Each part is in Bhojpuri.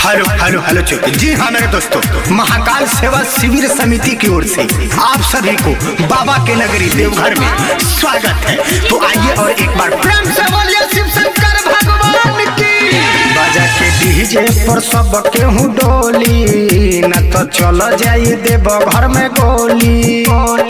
Hello hello hello check. जी हाँ मेरे दोस्तों, महाकाल सेवा शिविर समिति की ओर से आप सभी को बाबा के नगरी देवघर में स्वागत है। तो आइए और एक बार प्रेम से बोलिए शिव शंकर भगवान की। बाजा के डीजे पर सब केहू डोली, न तो चलो जाइए देवघर में गोली।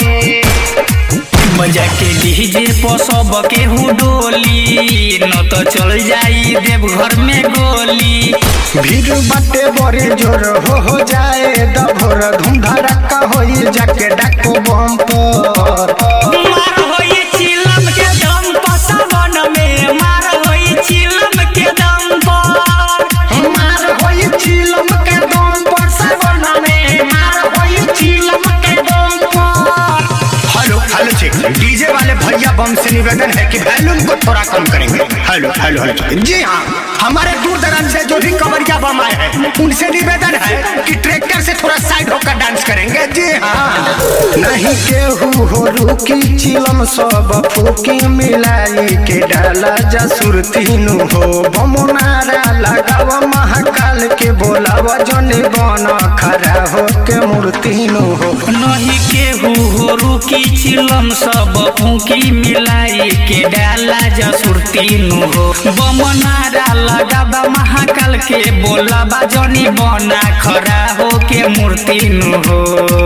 बजा के डीजे पर सब केहू डोली, न तो चल जाई देवघर में गोली। भीड़ बाटे बड़े जोर हो जाए दभोर, धूम धड़का होई जाके डाको बम पर। मार होई चिलम के दम पर सावन में, मार होई चिलम के दम पर, मार होई चिलम के दम पर सावन में, मार होई चिलम के दम पर। Hello hello check. डीजे वाले भैया बम से निवेदन है कि वॉल्यूम को थोड़ा कम करेंगे। Hello hello hello check. जी हाँ, हमारे दूर दराज से जो भी कवरिया बम आए हैं उनसे निवेदन है कि ट्रैक्टर से थोड़ा साइड होकर डांस करेंगे। जी हाँ, नहीं केहू हो रुकी चिलम सब फूकी मिलाई के डाला जा सुरतीनु हो। बम नारा लगावा महाकाल के बोलावा जने बना खड़ा हो के मूर्तिनु हो। नहीं केहू हो रुकी चिलम सब फूकी मिलाई के डाला जा सुरतीनु हो। बम नारा लगाबा महाकाल के बोलाबा जनी बना खड़ा हो के मूर्तिनु हो।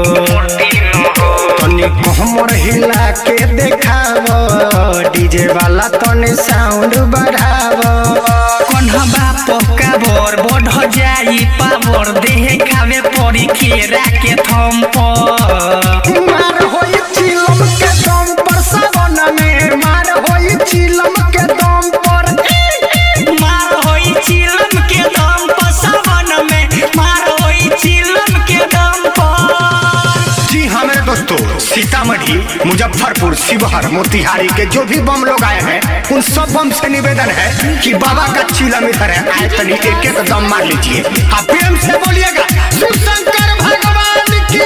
तनी कमर हिला के देखाव, डीजे वाला तनी साउंड बढ़ाव। कन्हबा पक्का बोर बढ़ जाई पावर, देह खावे पड़ी खेरा के थम पर। मार होई चिलम के दम पर सावन में, मार होई चिलम के दम पर। मार होई चिलम के दम पर सावन में, मार होई चिलम के दम पर। जी हाँ मेरे दोस्तों, सीतामढ़ी, मुजफ्फरपुर, शिवहर, मोतिहारी के जो भी बम लोग आए हैं उन सब बम से निवेदन है कि बाबा का चिलम इधर है, आए तनी एक एक दम मार लीजिए। आप प्रेम से बोलिएगा शिव शंकर भगवान की।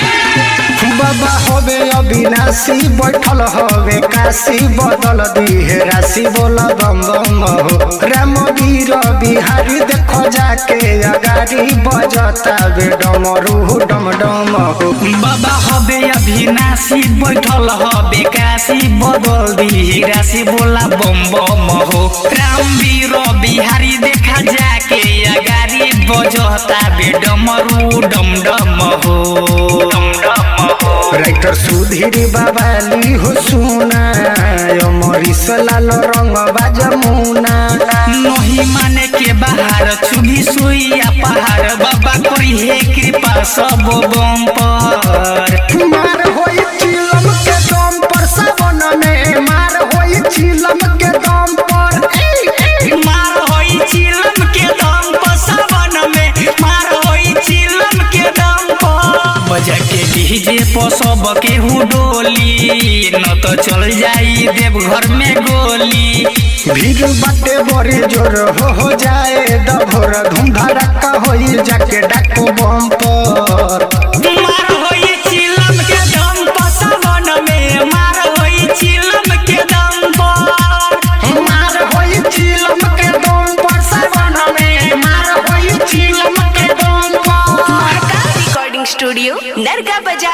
बाबा होवे अविनाशी बैठल होवे काशी, बदल दिहे राशि बोला बम बम हो। राम वीर बिहारी देखो जाके अगाड़ी बजता बे डमरू डम डम हो। बाबा हबे अविनाशी बैठल हबे काशी, बदल दी राशि बोला बम बम हो। राम वीर बिहारी देखा जाके अगाड़ी बजता बे डमरू डम डम हो। राइटर सुधीर बाबाली हो सुना, अमरीश लाल रंग बाजमुना। नहीं माने के बाहर चुभी सुइया पहाड़, बाबा करी है कृपा सब बम पर। मार होई चिलम के दम पर सावन में, मार होई चिलम के दम पर। मार होई चिलम के दम पर सावन में, मार होई चिलम के दम पर। बजा के डीजे पर सब केहू डोली, न तो चल जाई देवघर में गोली। भीड़ बाटे बड़े जोर हो जाए दभोर, धूम धड़का होई जाके डाको बम पर। मार होई चिलम के दम पर सावन में, मार होई चिलम के दम पर। मार होई चिलम के दम पर सावन में, मार होई चिलम के दम पर। महाकाल रिकॉर्डिंग स्टूडियो, नरगा बाजार।